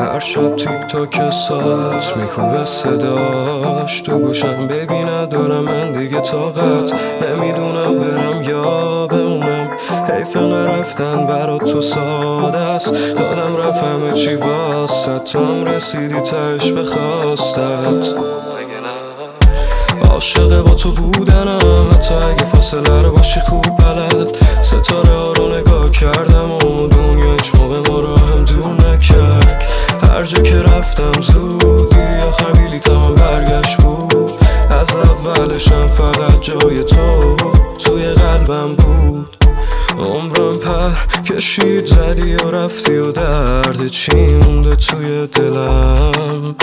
هر شب تیک تاک ساعت میکوبه صداش تو گوشم، ببین ندارم من دیگه طاقت، نمیدونم برم یا بمونم. حیف رفتن برات تو ساده است، دادم رفت همه چی واسط، تو هم رسیدی تش به خواستت. عاشق با تو بودنم، حتی اگه فاصله رو باشی خوب بلد. ستاره ها رو نگاه کردم و دنیا هیچ موقع ما رو هم دور نکرد. هر جا که رفتم زود دیدی آخر بلیطم هم برگشت بود. از اولشم فقط جای تو توی قلبم بود. عمرم پر کشید زدی و رفتی و درد چی مونده توی دلم.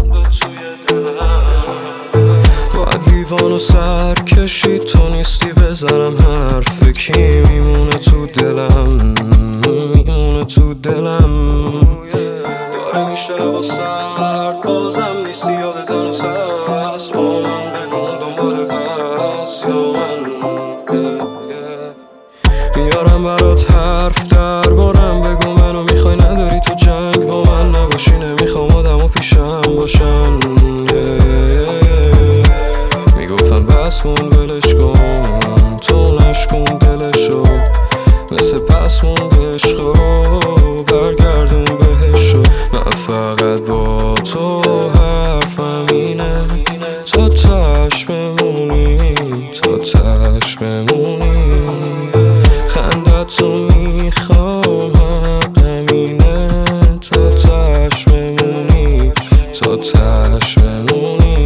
باید لیوانو سر کشید تو نیستی بزنم حرف کی میمونه تو دلم، میمونه تو دلم. داره میشه با سرد بازم نیستی، یادت هنوز هست با من، بگم دنبالت هست یا من. میارم برات حرف دربارم، بگو منو میخوای نداری تو جنگ با من نباشی، نمیخوام آدم و پیشم باشن. میگفتم بس کن ولش کن، تو نشکن دلشو، مثل پس موند عشقو برگردون بهشو. من فقط با تو حرفم اینه، تا تش بمونی، تا تش بمونی. خندتو میخوام حقم اینه، تا تش بمونی، تا تش بمونی.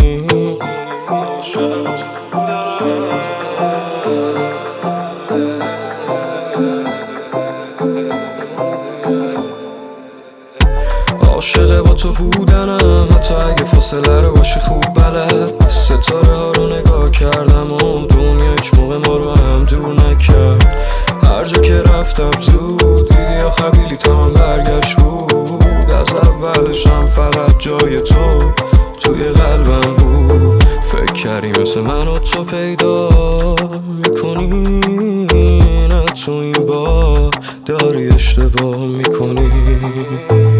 عاشق با تو بودنم، حتی اگه فاصله رو باشی خوب بلد. ستاره ها رو نگاه کردم و دنیا هیچ موقع ما رو هم دور نکرد. هر جا که رفتم زود دیدی آخر بلیطم هم برگشت بود. از اولشم فقط جای تو توی قلبم بود. فکر کردی مثل من و تو پیدا میکنی، نه تو این بار داری اشتباه میکنی.